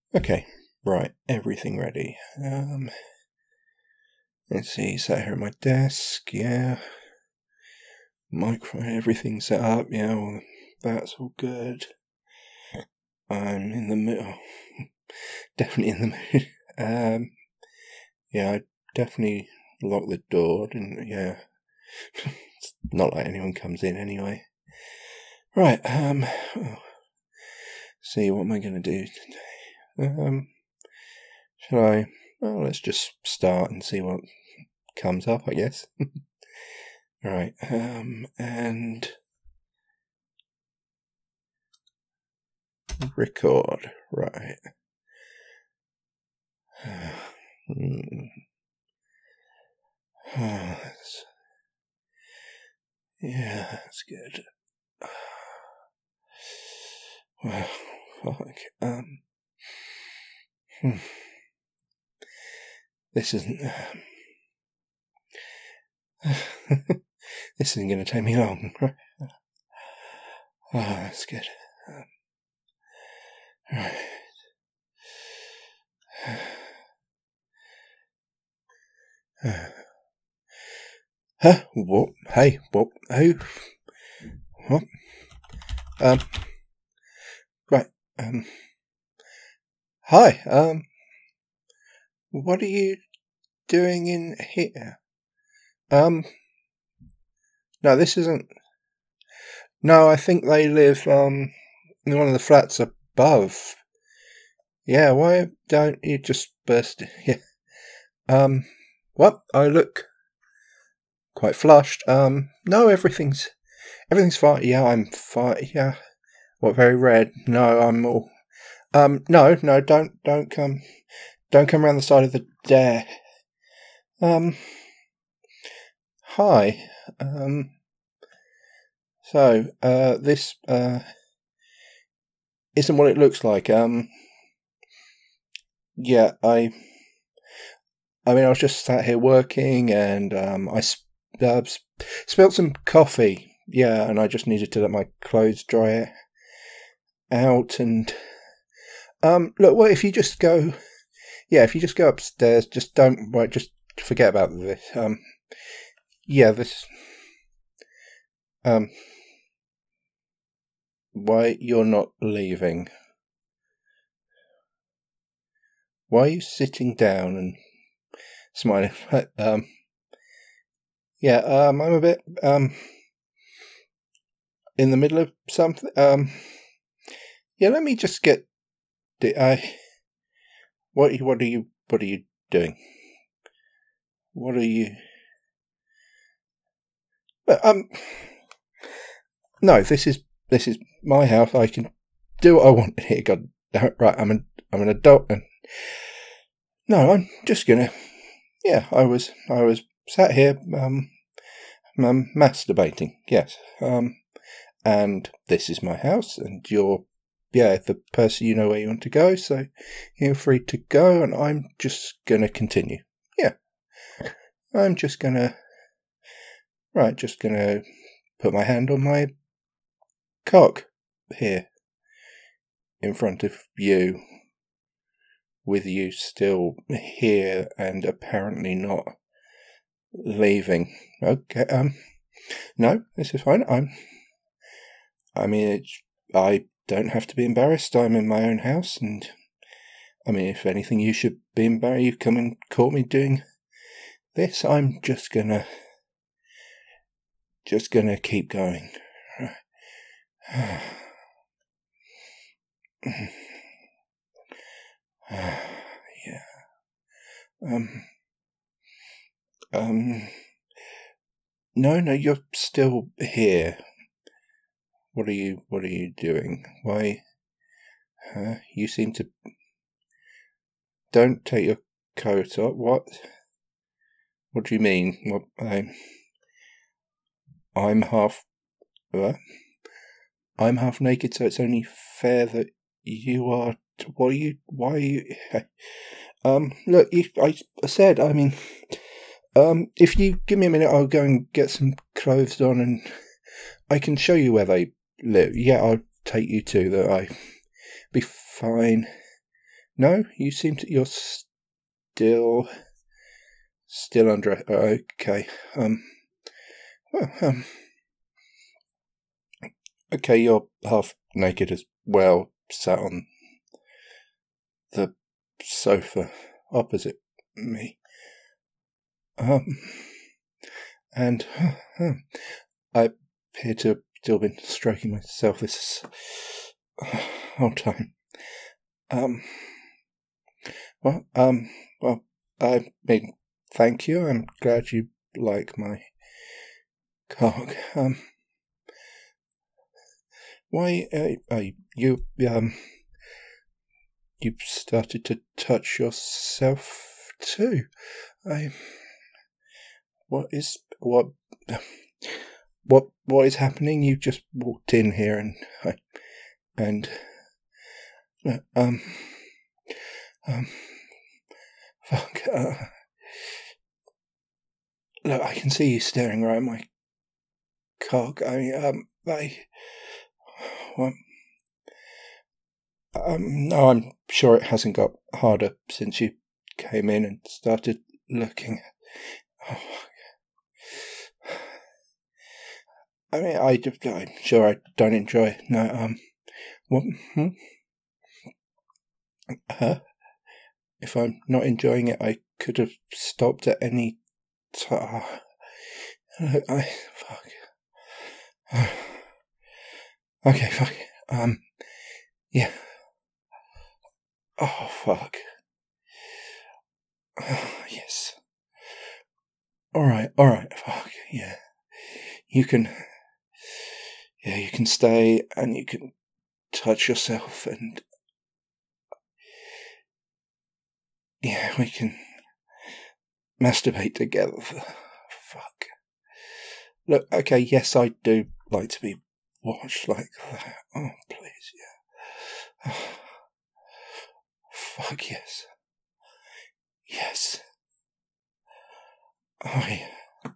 Okay, right, everything ready. Let's see, sat here at my desk, yeah. Microphone, everything set up, yeah, well, that's all good. I'm in the middle, definitely in the mood. Yeah, I definitely locked the door, didn't, yeah. It's not like anyone comes in anyway. Right, see, what am I going to do today? Shall I, well, let's just start and see what comes up, I guess. Right, and record, right. Yeah, that's good. Well, fuck. This isn't. This isn't going to take me long, right? Oh, that's good. Right. Huh? What? Hey, what? Who? What? Right. Hi. What are you doing in here? No, this isn't. No, I think they live, in one of the flats above. Yeah, why don't you just burst in? Yeah. What? I look quite flushed. No, everything's fine. Yeah, I'm fine. Yeah. What, very red? No, I'm all. No, don't come. Don't come around the side of the dare. Hi. So, this, isn't what it looks like. Yeah, I mean, I was just sat here working, and, I spilled some coffee. Yeah, and I just needed to let my clothes dry out, and, look, well, if you just go upstairs, just forget about this. Yeah, this, why you're not leaving? Why are you sitting down and smiling? Yeah, I'm a bit, in the middle of something. Yeah, let me just get what are you doing? What are you? No, this is my house. I can do what I want here. God, right? I'm an adult, and no, I'm just gonna. Yeah, I was sat here, masturbating. Yes, and this is my house, and you're, yeah, the person, you know where you want to go, so you're free to go, and I'm just gonna continue. Yeah, I'm just gonna put my hand on my cock here in front of you, with you still here and apparently not leaving. Okay, no, this is fine. I mean, I don't have to be embarrassed. I'm in my own house, and I mean, if anything, you should be embarrassed. You come and caught me doing this. I'm just gonna keep going. Yeah. No, you're still here. What are you doing? Why? You seem to. Don't take your coat off. What? What do you mean? What? I'm half. What? I'm half naked, so it's only fair that you are. What are you? Why are you? Look, I said. I mean, if you give me a minute, I'll go and get some clothes on, and I can show you where they live. Yeah, I'll take you to that. I be fine. No, you seem to. You're still under. Okay. Well, okay, you're half naked as well, sat on the sofa opposite me. And I appear to have still been stroking myself this whole time. Well, I mean, thank you. I'm glad you like my cock. Why, you started to touch yourself too. What is is happening? You just walked in here fuck. Look, I can see you staring right at my cock. No, I'm sure it hasn't got harder since you came in and started looking. I'm sure I don't enjoy it. No, what? If I'm not enjoying it, I could have stopped at any time. Fuck. Okay, fuck. Yeah. Oh, fuck. Yes. Alright, fuck, yeah. You can stay and you can touch yourself and yeah, we can masturbate together. Fuck. Look, okay, yes, I do like to be watched like that. Oh, please, yeah. Fuck, yes. Yes. Oh, yeah.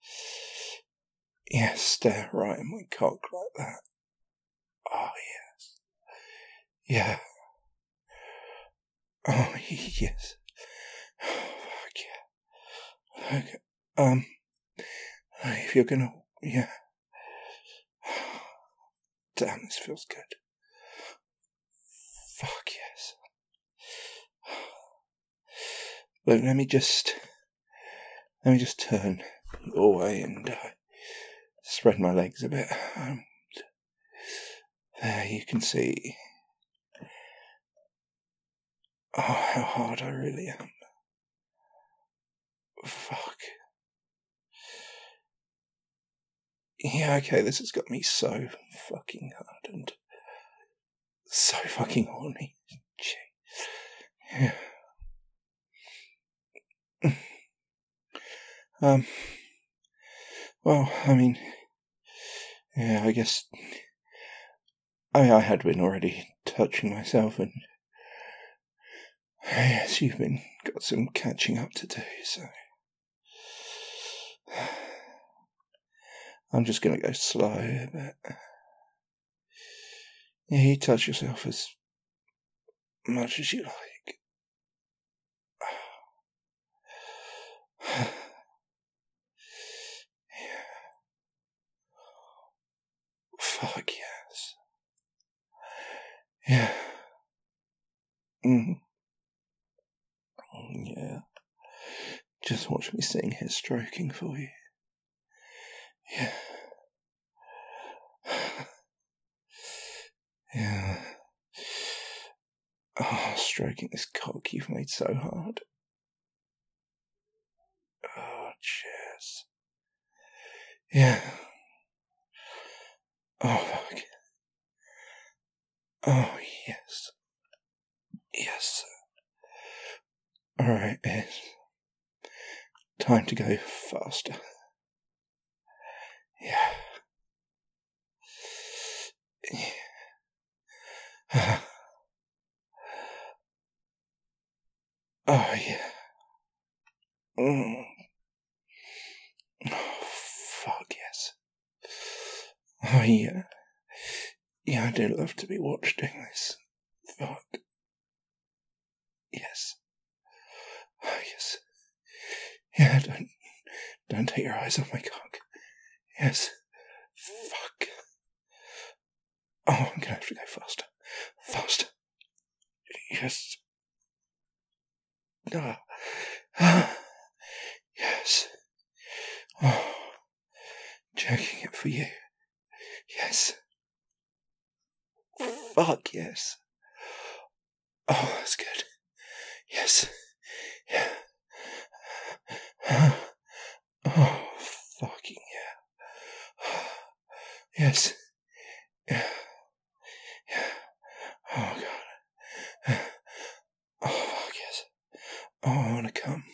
Yes, stare right in my cock like that. Oh, yes. Yeah. Oh, yes. Fuck, yeah. Okay. If you're gonna, yeah. Damn, this feels good. Fuck, yes. Look, let me just turn your way and spread my legs a bit. There you can see how hard I really am. Fuck. Yeah, okay, this has got me so fucking hard and so fucking horny. Jeez. Yeah. Well, I mean, yeah, I guess I had been already touching myself, and yes, you've got some catching up to do, so I'm just gonna go slow, but yeah, you touch yourself as much as you like. Yeah. Fuck yes. Yeah. Yeah. Just watch me sitting here stroking for you. Yeah. Yeah. Oh, stroking this cock you've made so hard. Oh, cheers. Yeah. Oh, fuck. Oh, yes. Yes. Alright, it's time to go faster. Yeah. Yeah. Oh, yeah. Oh, fuck, yes. Oh, yeah. Yeah, I do love to be watched doing this. Fuck. Yeah, don't take your eyes off my cock. Yes. Fuck. Oh, I'm gonna have to go faster. Faster. Yes. Yes. Oh, jerking it for you. Yes. Fuck yes. Oh, that's good. Yes. Yeah. Oh, fucking yeah. Yes. Yeah. Yeah. Oh, God. Oh, fuck yes. Oh, I want to come.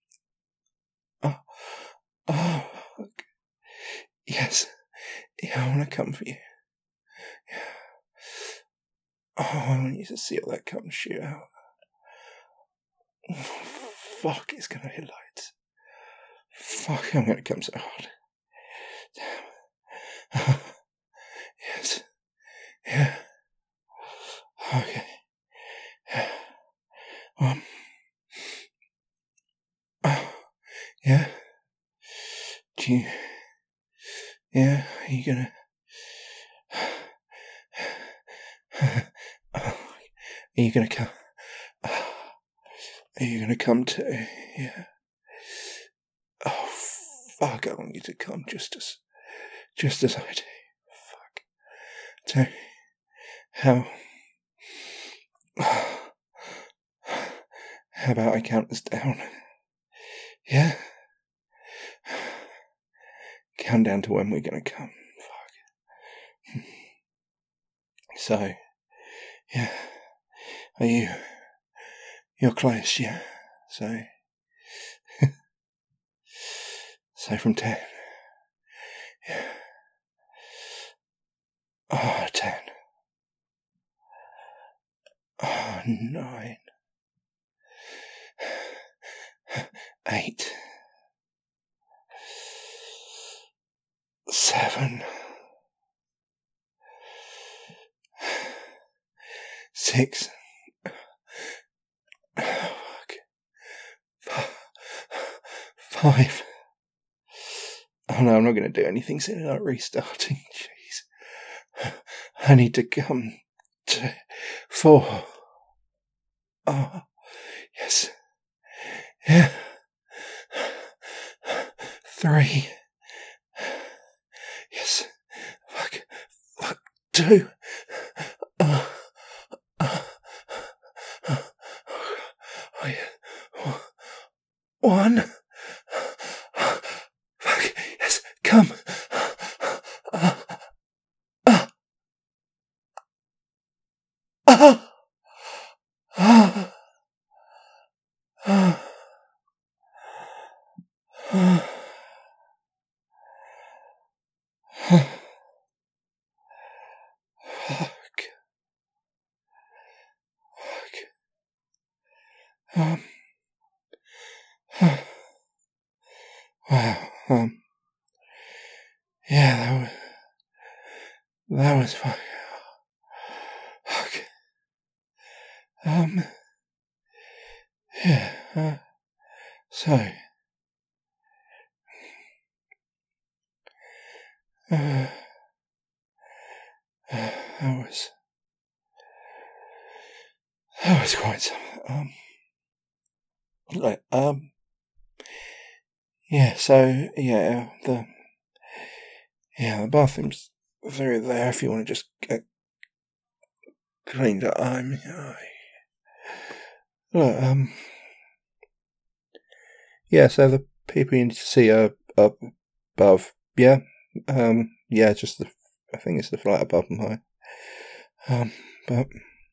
Oh, fuck. Yes. Yeah, I want to come for you. Yeah. Oh, I want you to see all that cum shoot out. Oh, fuck, it's gonna hit lights. Fuck, I'm gonna come so hard. Damn. Yes. Yeah. Okay. Yeah. Do you... Yeah, are you gonna... Are you gonna come? Are you gonna come too? Yeah. Oh, fuck, I want you to come just as I do. Fuck. So, how about I count us down? Yeah? Count down to when we're gonna come. Fuck. So, yeah. Are you... You're close, yeah? So... So from 10. Yeah. Oh, 10. Oh, 9. 8. 7. 6. Fuck. 5. Oh no, I'm not going to do anything soon, like restarting. Jeez. I need to come to 4. Oh, yes. Yeah. 3. Yes. Fuck. 2. 1. Fuck. Yes. Come. Wow. Yeah, that was fun. Fuck. Yeah. So. That was quite some. Yeah. So yeah, the bathroom's through there. If you want to just get cleaned up, yeah. So the people you need to see are up above. Yeah. Yeah. Just I think it's the flat above mine. But.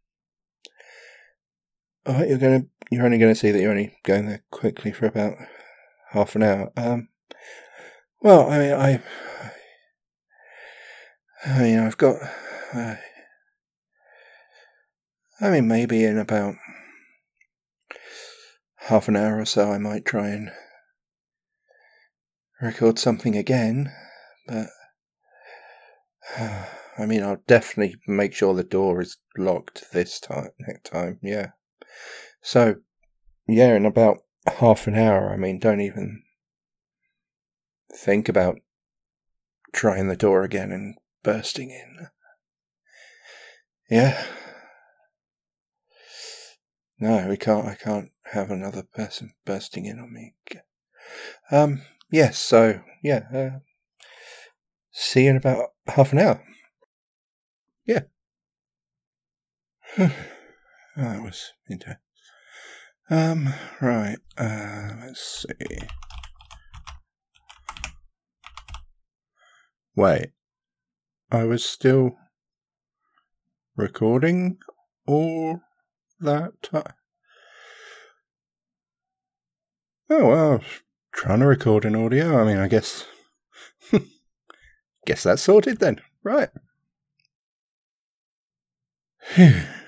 You're only going to see that you're only going there quickly for about half an hour. Well, I mean, I've got, maybe in about half an hour or so I might try and record something again, but, I'll definitely make sure the door is locked next time, yeah. So, yeah, in about half an hour, don't even think about trying the door again and bursting in. Yeah. No, I can't have another person bursting in on me. Yes, so, yeah, see you in about half an hour. Yeah. That was intense. Right, let's see. Wait, I was still recording all that time? Oh, well, I was trying to record an audio. I mean, I guess that's sorted then. Right. Phew.